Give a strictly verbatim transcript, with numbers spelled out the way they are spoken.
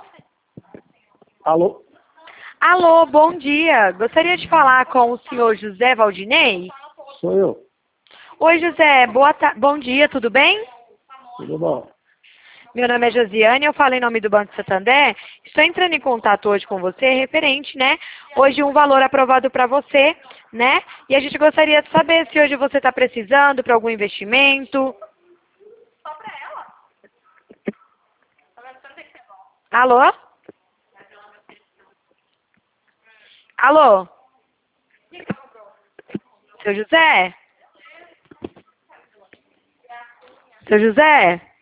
Alô? Alô, bom dia. Gostaria de falar com o senhor José Valdinei? Sou eu. Oi, José. Boa ta... Bom dia, tudo bem? Tudo bom? Meu nome é Josiane, eu falo em nome do Banco Santander. Estou entrando em contato hoje com você, referente, né? Hoje um valor aprovado para você, né? E a gente gostaria de saber se hoje você está precisando para algum investimento. Alô? Alô? Seu José? Seu José?